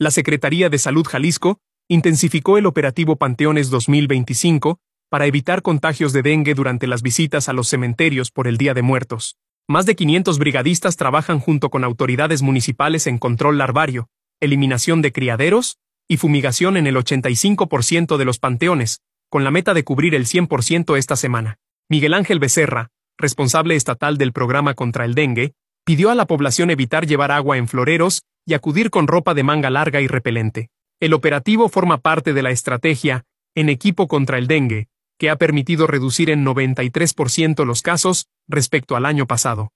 La Secretaría de Salud Jalisco intensificó el operativo Panteones 2025 para evitar contagios de dengue durante las visitas a los cementerios por el Día de Muertos. Más de 500 brigadistas trabajan junto con autoridades municipales en control larvario, eliminación de criaderos y fumigación en el 85% de los panteones, con la meta de cubrir el 100% esta semana. Miguel Ángel Becerra, responsable estatal del programa contra el dengue, pidió a la población evitar llevar agua en floreros y acudir con ropa de manga larga y repelente. El operativo forma parte de la estrategia En Equipo contra el Dengue, que ha permitido reducir en 93% los casos respecto al año pasado.